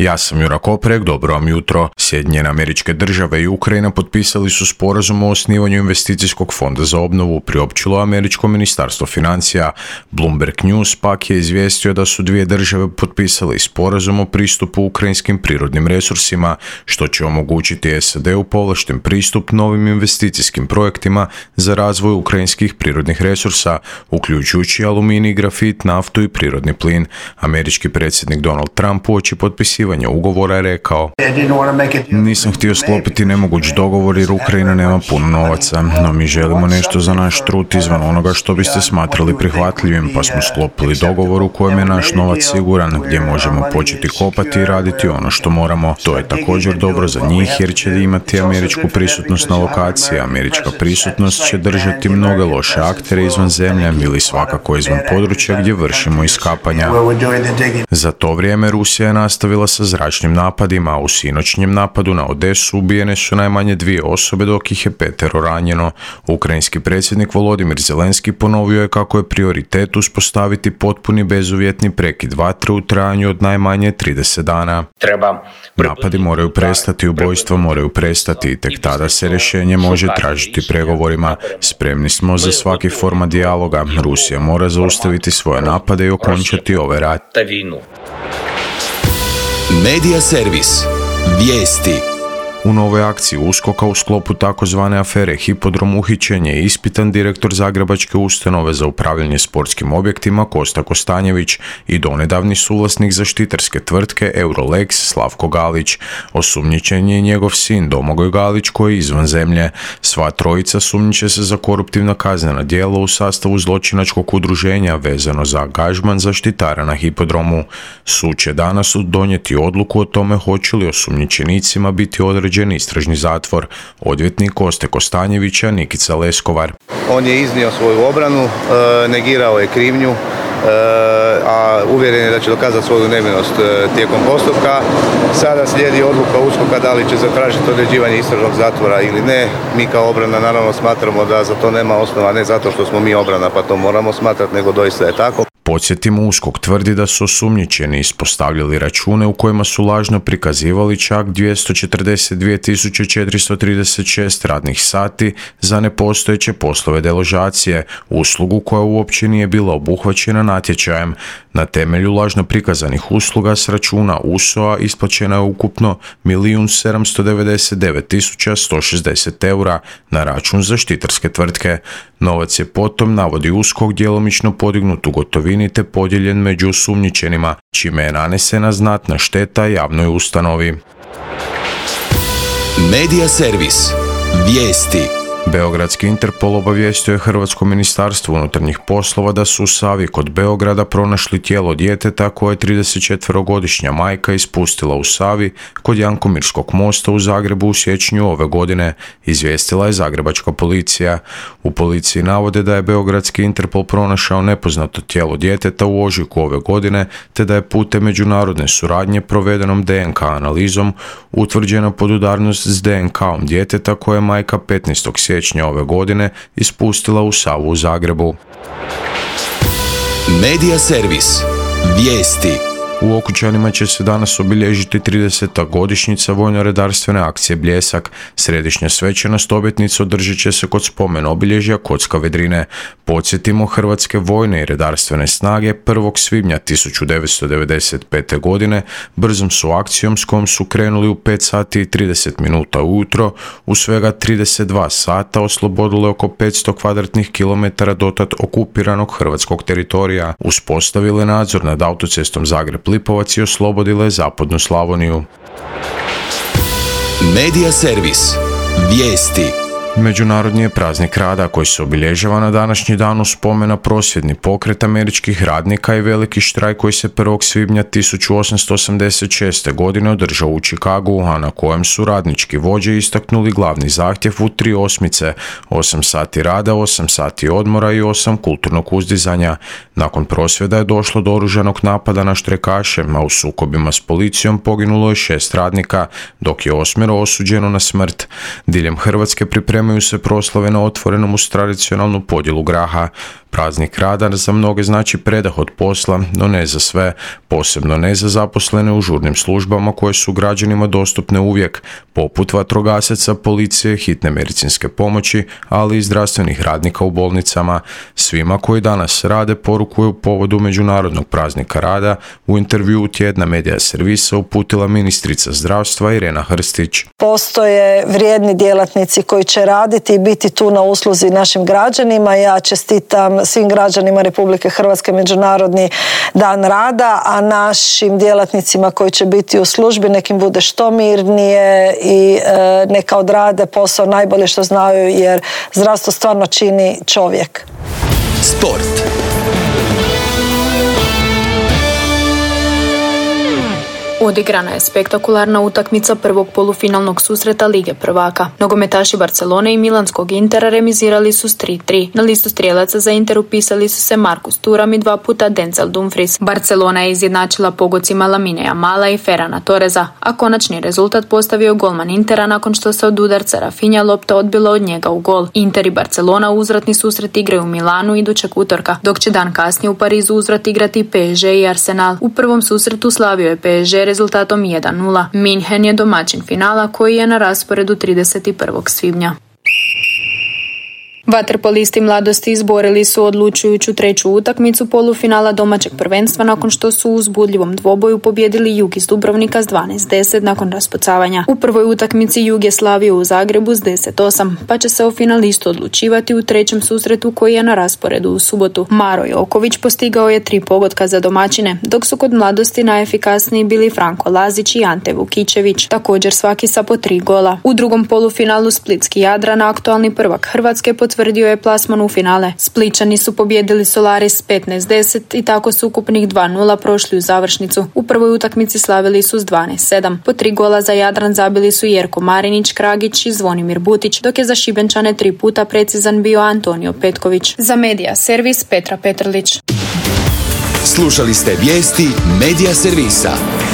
Ja sam Jura Koprek, dobro vam jutro. Sjedinjene Američke Države i Ukrajina potpisali su sporazum o osnivanju investicijskog fonda za obnovu, priopćilo Američko ministarstvo financija. Bloomberg News pak je izvijestio da su dvije države potpisali sporazum o pristupu ukrajinskim prirodnim resursima, što će omogućiti SAD-u povlašten pristup novim investicijskim projektima za razvoj ukrajinskih prirodnih resursa, uključujući aluminij, grafit, naftu i prirodni plin. Američki predsjednik Donald Trump uoči potpisivanja ugovora je rekao: "Nisam htio sklopiti nemoguć dogovor jer Ukrajina nema puno novaca, no mi želimo nešto za naš trud izvan onoga što biste smatrali prihvatljivim, pa smo sklopili dogovor u kojem je naš novac siguran, gdje možemo početi kopati i raditi ono što moramo. To je također dobro za njih jer će imati američku prisutnost na lokaciji. Američka prisutnost će držati mnoge loše aktere izvan zemlje ili svakako izvan područja gdje vršimo iskapanja." Za to vrijeme Rusija je nastavila sa zračnim napadima, a u sinoćnjem napadu na Odesu ubijene su najmanje 2 osobe dok ih je 5 ranjeno. Ukrajinski predsjednik Volodimir Zelenski ponovio je kako je prioritet uspostaviti potpuni bezuvjetni prekid vatre u trajanju od najmanje 30 dana. Napadi moraju prestati, ubojstva moraju prestati i tek tada se rješenje može tražiti pregovorima. Spremni smo za svaki format dijaloga. Rusija mora zaustaviti svoje napade i okončati ovaj rat. Medija servis. Vijesti. U novoj akciji USKOK-a u sklopu takozvane afere Hipodrom uhićen je ispitan direktor Zagrebačke ustanove za upravljanje sportskim objektima Kosta Kostanjević i donedavni suvlasnik zaštitarske tvrtke Eurolex Slavko Galić. Osumnjičen je njegov sin Domagoj Galić koji je izvan zemlje. Sva trojica sumnjiče se za koruptivna kaznena djela u sastavu zločinačkog udruženja vezano za angažman zaštitara na Hipodromu. Sud će danas donijeti odluku o tome hoće li osumnjičenicima biti određeni istražni zatvor. Odvjetnik Koste Kostanjevića Nikica Leskovar: "On je iznio svoju obranu, negirao je krivnju, a uvjeren je da će dokazati svoju nevinost tijekom postupka. Sada slijedi odluka USKOK-a da li će zatražiti određivanje istražnog zatvora ili ne. Mi kao obrana naravno smatramo da za to nema osnova, ne zato što smo mi obrana pa to moramo smatrati, nego doista je tako." Podsjetimo, USKOK tvrdi da su osumnjičeni ispostavljali račune u kojima su lažno prikazivali čak 242.436 radnih sati za nepostojeće poslove deložacije, uslugu koja uopće nije bila obuhvaćena natječajem. Na temelju lažno prikazanih usluga s računa USO-a isplaćena je ukupno 1.799.160 eura na račun zaštitarske tvrtke. Novac je potom, navodi USKOK, djelomično podignut u gotovini te podijeljen među osumnjičenima, čime je nanesena znatna šteta javnoj ustanovi. Medija servis. Vijesti. Beogradski Interpol obavijestio je Hrvatsko ministarstvo unutarnjih poslova da su u Savi kod Beograda pronašli tijelo djeteta koje je 34-godišnja majka ispustila u Savi kod Jankomirskog mosta u Zagrebu u siječnju ove godine, izvijestila je zagrebačka policija. U policiji navode da je Beogradski Interpol pronašao nepoznato tijelo djeteta u ožujku ove godine, te da je putem međunarodne suradnje provedenom DNK analizom utvrđena podudarnost s DNK-om djeteta koje je majka 15. siječnja ove godine ispustila u Savu u Zagrebu. Medija servis. Vijesti. U Okučanima će se danas obilježiti 30. godišnjica vojno-redarstvene akcije Bljesak. Središnja svečanost obljetnica održat će se kod spomen obilježja Kocka Vedrine. Podsjetimo, hrvatske vojne i redarstvene snage 1. svibnja 1995. godine brzom su akcijom s kojom su krenuli u 5 sati i 30 minuta ujutro, u svega 32 sata oslobodile oko 500 kvadratnih kilometara dotad okupiranog hrvatskog teritorija, uspostavile nadzor nad autocestom Zagreb-Lipovac i oslobodile zapadnu Slavoniju. Medija servis. Vijesti. Međunarodni je praznik rada koji se obilježava na današnji dan u spomen na prosvjedni pokret američkih radnika i veliki štrajk koji se 1. svibnja 1886. godine održao u Chicagu, a na kojem su radnički vođe istaknuli glavni zahtjev u 3 osmice: 8 sati rada, 8 sati odmora i 8 kulturnog uzdizanja. Nakon prosvjeda je došlo do oružanog napada na štrajkaše, a u sukobima s policijom poginulo je 6 radnika, dok je 8 osuđeno na smrt. Diljem Hrvatske pripremaju se proslave na otvorenom uz tradicionalnu podjelu graha. Praznik rada za mnoge znači predah od posla, no ne za sve, posebno ne za zaposlene u žurnim službama koje su građanima dostupne uvijek, poput vatrogasaca, policije, hitne medicinske pomoći, ali i zdravstvenih radnika u bolnicama. Svima koji danas rade porukuju povodu Međunarodnog praznika rada u intervjuu Tjedna Medija servisa uputila ministrica zdravstva Irena Hrstić. Postoje vrijedni djelatnici koji će raditi i biti tu na usluzi našim građanima. Ja čestitam svim građanima Republike Hrvatske Međunarodni dan rada, a našim djelatnicima koji će biti u službi nekim bude što mirnije i neka odrade posao najbolje što znaju, jer zdravstvo stvarno čini čovjek. Sport. Odigrana je spektakularna utakmica prvog polufinalnog susreta Lige prvaka. Nogometaši Barcelone i Milanskog Intera remizirali su s 3-3. Na listu strijelaca za Inter upisali su se Marcus Thuram i 2 puta Denzel Dumfries. Barcelona je izjednačila pogodcima Lamine Yamala i Ferrana Torresa, a konačni rezultat postavio golman Intera nakon što se od udarca Rafinha lopta odbila od njega u gol. Inter i Barcelona uzvratni susret igraju u Milanu idućeg utorka, dok će dan kasnije u Parizu uzvrat igrati PSG i Arsenal. U prvom susretu slavio je PSG rezultatom 1-0. Minhen je domaćin finala koji je na rasporedu 31. svibnja. Vaterpolisti Mladosti izborili su odlučujuću 3. utakmicu polufinala domaćeg prvenstva nakon što su u uzbudljivom dvoboju pobijedili Jug iz Dubrovnika s 12-10 nakon raspucavanja. U prvoj utakmici Jug je slavio u Zagrebu s 10-8, pa će se o finalistu odlučivati u 3. susretu koji je na rasporedu u subotu. Maro Joković postigao je 3 pogotka za domaćine, dok su kod Mladosti najefikasniji bili Franko Lazić i Ante Vukičević, također svaki sa po 3 gola. U drugom polufinalu splitski Jadran, aktualni prvak Hrvatske, potvrdio je plasman u finale. Splićani su pobijedili Solaris 15-10 i tako su ukupnih 2-0 prošli u završnicu. U prvoj utakmici slavili su s 12-7. Po 3 gola za Jadran zabili su Jerko Marinić, Kragić i Zvonimir Butić, dok je za Šibenčane 3 puta precizan bio Antonio Petković. Za Medija servis Petra Petrlić. Slušali ste vijesti Medija servisa.